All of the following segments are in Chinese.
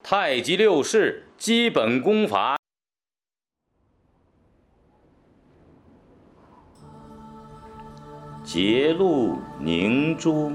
太极六式基本功法。结露凝珠，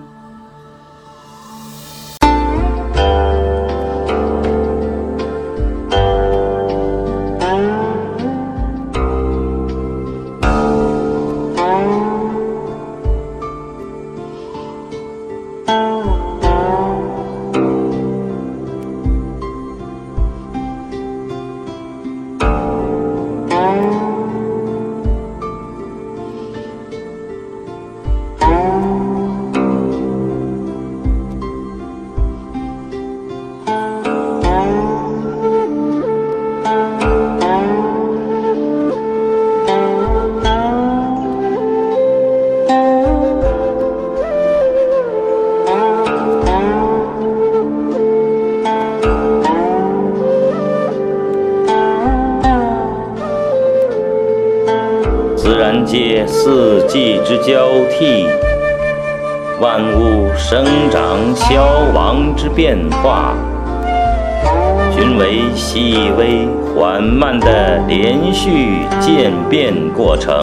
自然界四季之交替，万物生长消亡之变化，均为细微缓慢的连续渐变过程。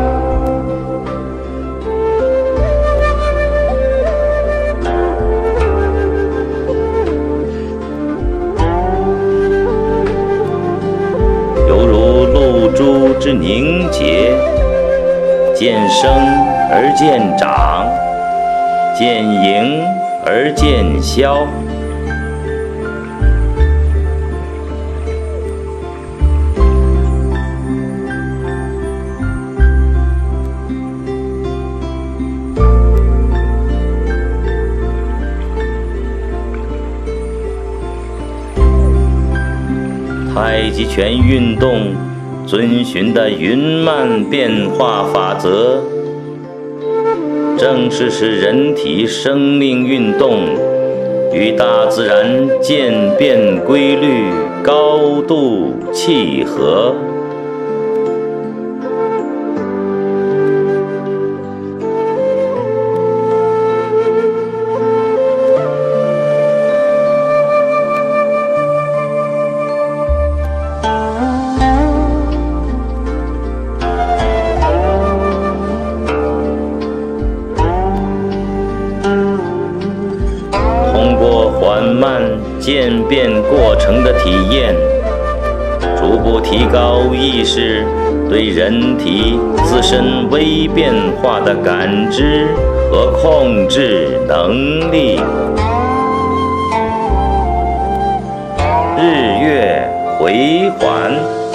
犹如露珠之凝结，渐生而渐长，渐盈而渐消。太极拳运动遵循的匀慢变化法则，正是使人体生命运动与大自然渐变规律高度契合。缓慢渐变过程的体验，逐步提高意识对人体自身微变化的感知和控制能力。日月回环，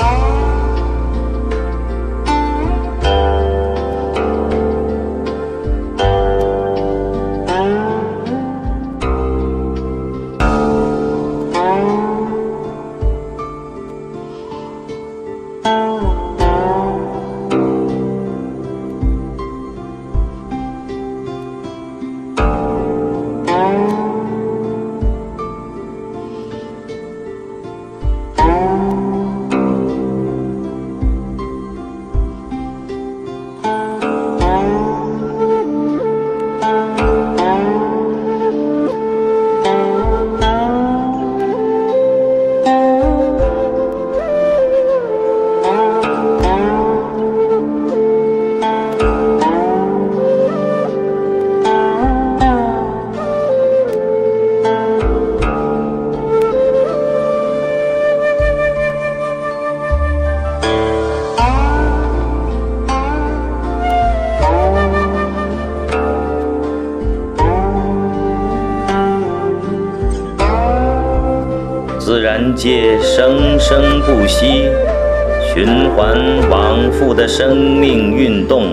自然界生生不息、循环往复的生命运动，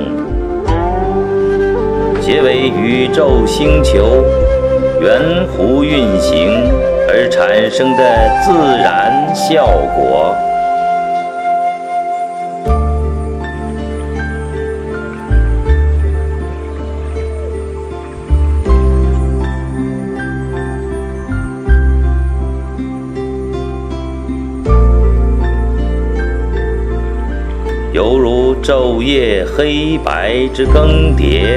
皆为宇宙星球圆弧运行而产生的自然效果。犹如昼夜黑白之更迭，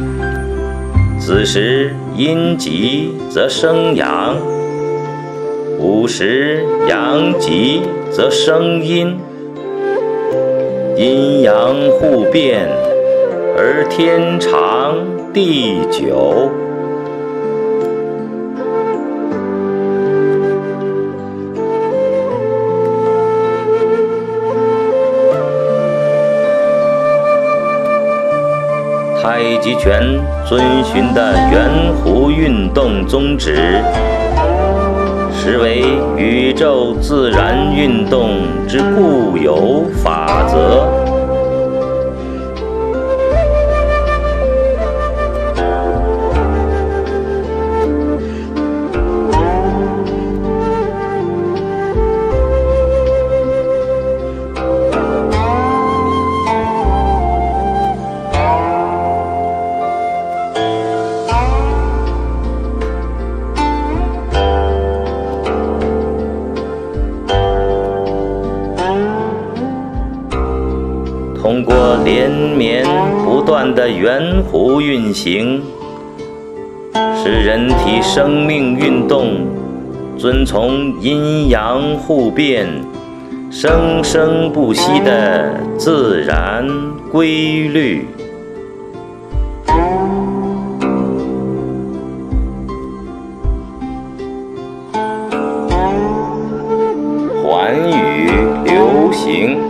此时阴极则生阳， 午时阳极则生阴，阴阳互变，而天长地久。太极拳遵循的圆弧运动宗旨，实为宇宙自然运动之固有法则。通过连绵不断的圆弧运行，使人体生命运动遵从阴阳互变、生生不息的自然规律。寰宇流行。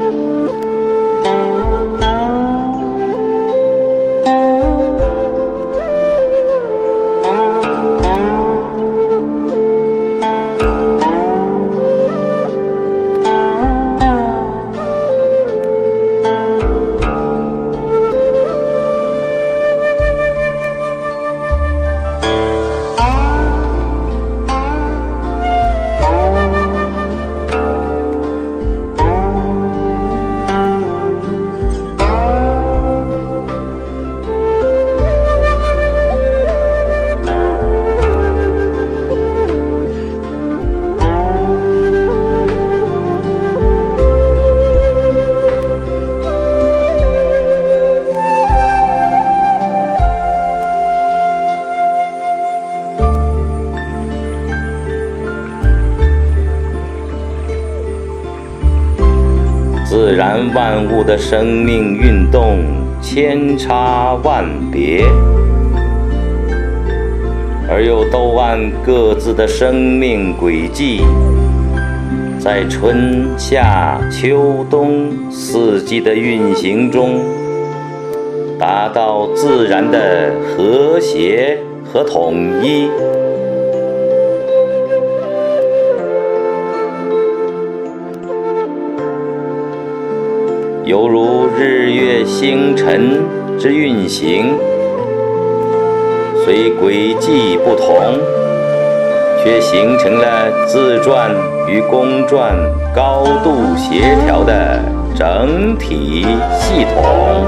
自然万物的生命运动千差万别，而又都按各自的生命轨迹，在春夏秋冬四季的运行中，达到自然的和谐和统一。犹如日月星辰之运行，虽轨迹不同，却形成了自转与公转高度协调的整体系统。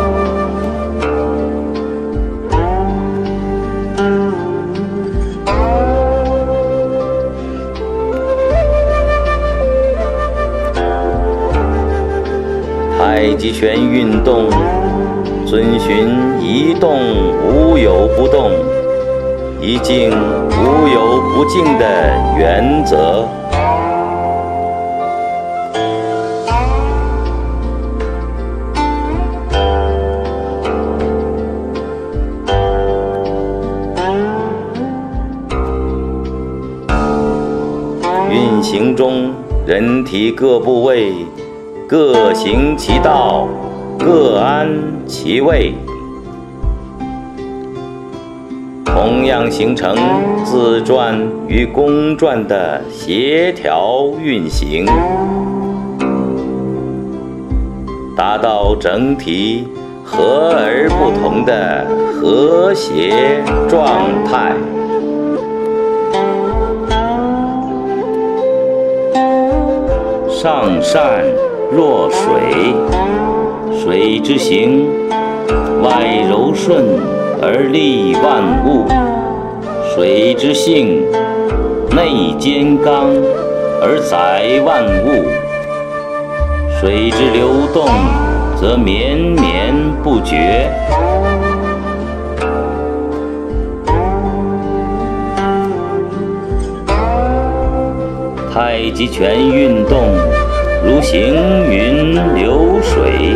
太极拳运动遵循一动无有不动，一静无有不静的原则。运行中，人体各部位各行其道，各安其位，同样形成自转与公转的协调运行，达到整体和而不同的和谐状态。上善若水，水之行，外柔顺而利万物；水之性，内坚刚而载万物。水之流动，则绵绵不绝。 太极拳运动如行云流水，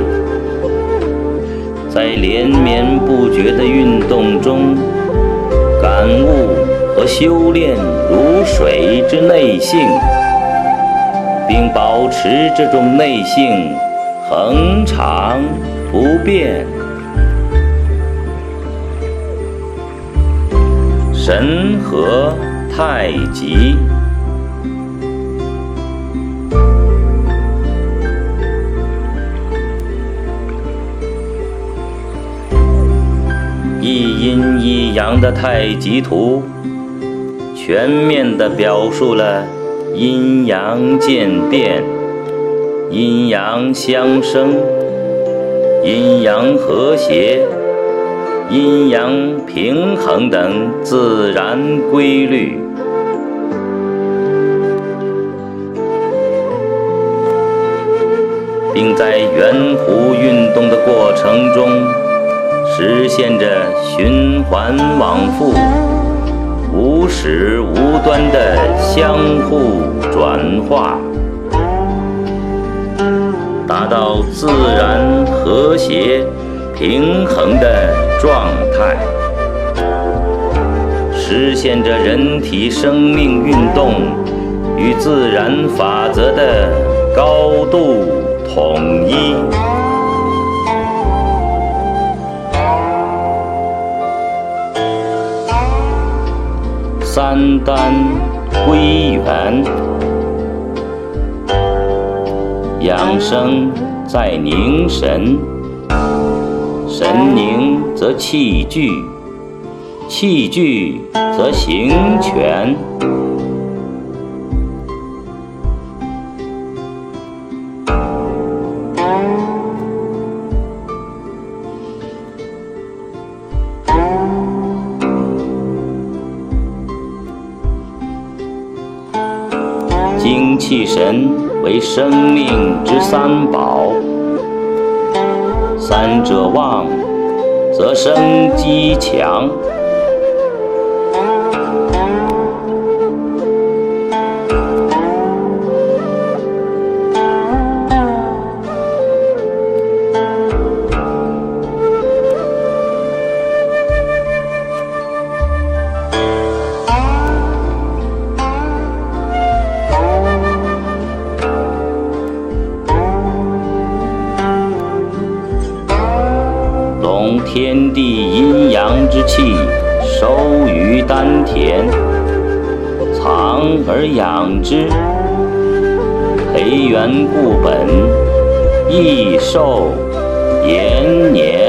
在连绵不绝的运动中，感悟和修炼如水之内性，并保持这种内性恒常不变。神和太极，一阴一阳的太极图，全面地表述了阴阳渐变、阴阳相生、阴阳和谐、阴阳平衡等自然规律，并在圆弧运动的过程中实现着循环往复、无始无端的相互转化，达到自然和谐平衡的状态，实现着人体生命运动与自然法则的高度统一。三丹归元，养生在凝神，神凝则气聚，气聚则形全。精气神为生命之三宝，三者旺，则生机强。隆天地阴阳之气，收于丹田，藏而养之，培元固本，益寿延年。